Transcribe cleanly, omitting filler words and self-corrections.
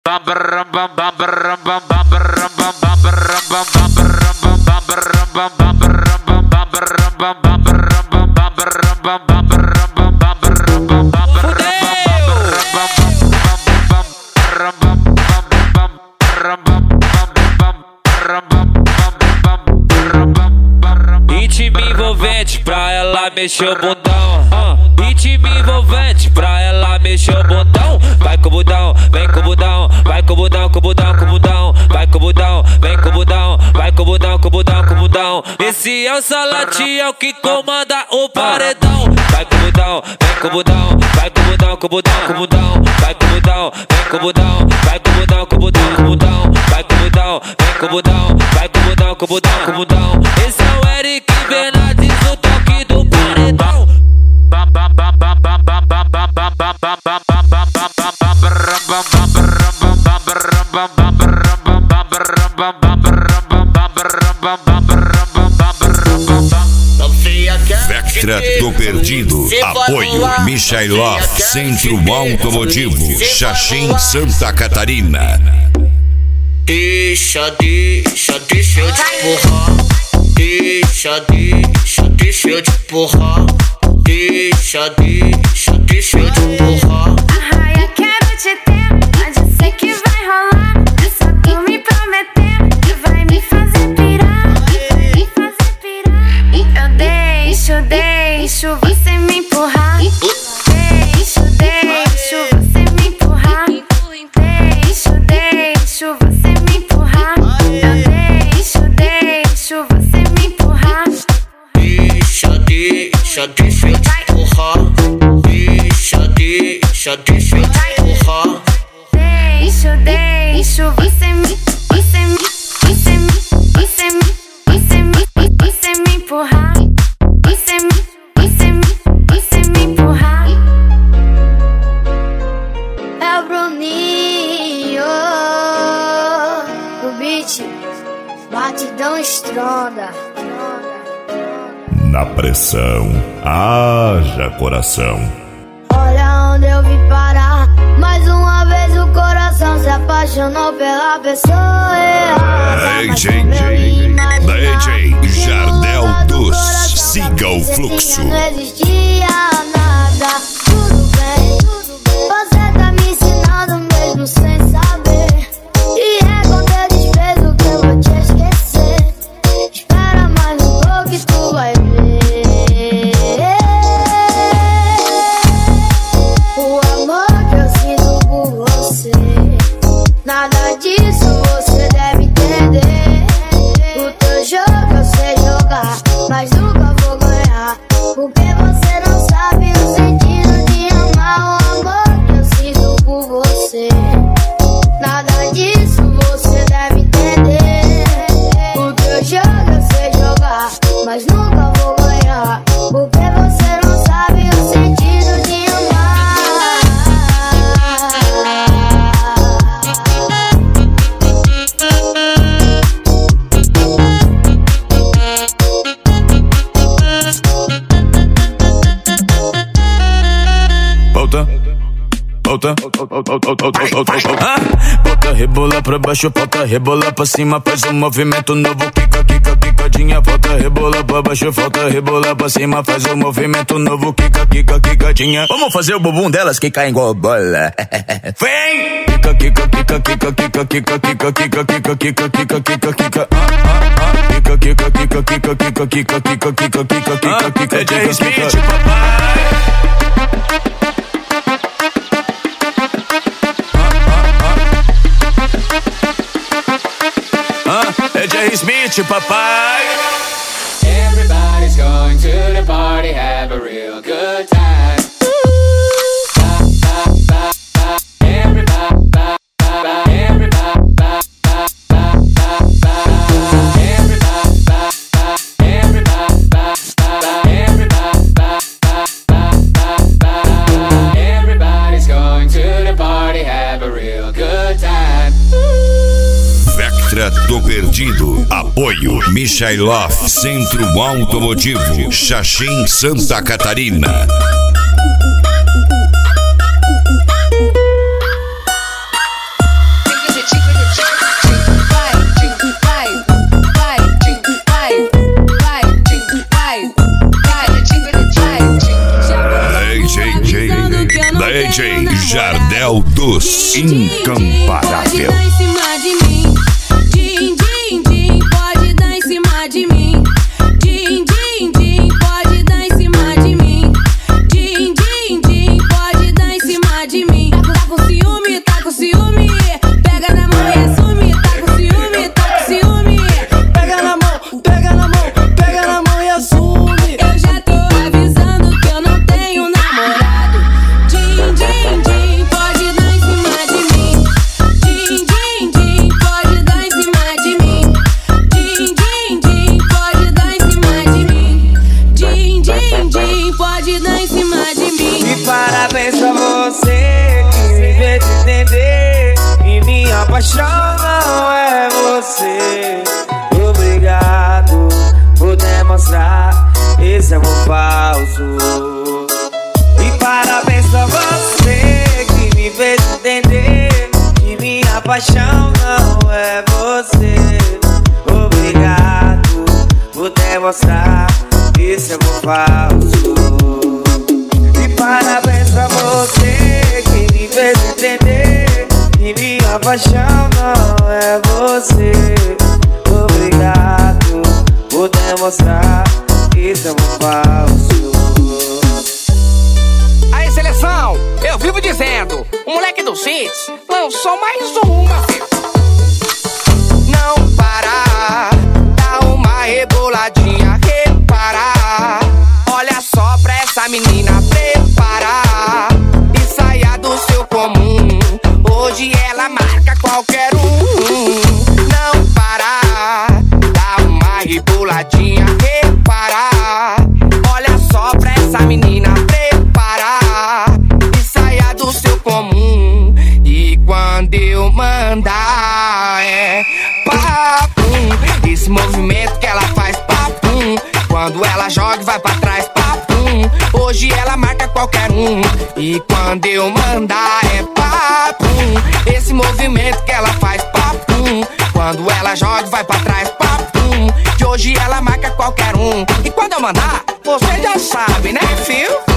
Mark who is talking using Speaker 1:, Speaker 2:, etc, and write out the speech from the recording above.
Speaker 1: Ritmo envolvente pra ela mexer o bundão. Ritmo envolvente pra ela mexer o bundão. Vai com o budão, vem com o budão, vai com o budão, com o budão, com o budão. Vai com o budão, vem com o budão, vai com o budão, com o budão, com o budão. Esse é o Salati, é o que comanda o paredão. Vai com o budão, vem com o budão, vai com o budão, com o budão, com o budão. Vai com o budão, vem com o budão, vai com o budão, com o budão, com o budão. Vai com o budão, vem com o budão, vai com o budão, com o budão, com o budão. Esse é o Eric Bernardes, o toque do paredão.
Speaker 2: Vectra do Perdido. Apoio Michailov, Centro Automotivo, Xaxim, Santa Catarina.
Speaker 3: Deixa eu te empurrar. Deixa eu te empurrar. Deixa eu te empurrar.
Speaker 4: Arraia, quero te ter, mas eu sei que vai rolar. É só tu me prometer que vai me fazer pirar. Me fazer pirar. Eu deixo você me empurrar. Deixo você me empurrar. Deixo você me empurrar. Eu deixo você me empurrar.
Speaker 3: Deixa eu te empurrar. Deixa eu te empurrar.
Speaker 4: Deixo você me empurrar. Você me empurrar. É o Bruninho, o beat, batidão estronda.
Speaker 2: Na pressão, haja coração.
Speaker 4: Olha onde eu vim parar. Mais uma vez o coração se apaixonou pela pessoa errada.
Speaker 2: DJ Jardel dos. Siga o fluxo.
Speaker 4: Não existia nada. Tudo bem, você tá me ensinando mesmo sem saber. E é com teu desprezo que eu vou te esquecer. Espera mais um pouco e tu vai ver. O amor que eu sinto por você. Nada disso você deve entender. O teu jogo eu sei jogar, mas nunca vou ganhar. Porque você não sabe o sentido de amar. O amor que eu sinto por você. Nada disso você deve entender. O teu jogo eu sei jogar, mas nunca vou ganhar. Porque você não sabe o sentido de amar.
Speaker 5: Volta. Bota, rebola pra baixo, volta, rebola pra cima, faz um movimento novo, quica, quicadinha. Volta, rebola pra baixo, volta, rebola pra cima, faz um movimento novo, quica, quicadinha. Vamos fazer o bumbum delas que caem igual bola. Vem! Quica, quica. É Jay Smith, papai. É Jay Smith, papai.
Speaker 1: Everybody's going to the party, have a real good time. Everybody's going to the party, have a real good time.
Speaker 2: Vectra do Perdido. Apoio Michailov, Centro Automotivo, Xaxim, Santa Catarina. Alduz, incomparável.
Speaker 6: Pode dar em cima de mim. Din, din, din, pode dar em cima de mim. Din, din, din, pode dar em cima de mim. Din, din, din, pode dar em cima de mim. Tá com ciúme, tá com ciúme. Pega na mão e assume. Tá com ciúme, tá com ciúme.
Speaker 7: Pega na mão, pega na mão, pega na mão e assume.
Speaker 6: Eu já tô avisando que eu não tenho namorado. Din, din, din, pode dar em cima de mim. Din, din, din, pode dar em cima de mim. Din, din, din, pode dar em cima de mim. Din, din, din, pode dar em cima de mim.
Speaker 7: E parabéns pra você que me fez entender que minha paixão não é você. Obrigado por demonstrar esse amor falso. E parabéns pra você que me fez entender que minha paixão não é você. Obrigado por demonstrar esse amor falso. E parabéns pra você que me fez entender que minha paixão não é você. Obrigado por demonstrar esse amor falso.
Speaker 8: Aí, seleção, eu vivo dizendo, o moleque do Cits lançou mais uma, filho. Não para, dá uma reboladinha, repara. Olha só pra essa menina preparar e saia do seu comum. Hoje ela marca qualquer um. Não para, dá uma reboladinha, repara. Olha só pra essa menina preparar e saia do seu comum. E quando eu mandar é papum. Esse movimento que ela faz papum. Quando ela joga e vai pra trás papum. Hoje ela marca qualquer um. E quando eu mandar é papum. Esse movimento que ela faz papum. Quando ela joga e vai pra trás papum. Que hoje ela marca qualquer um. E quando eu mandar, você já sabe, né, filho?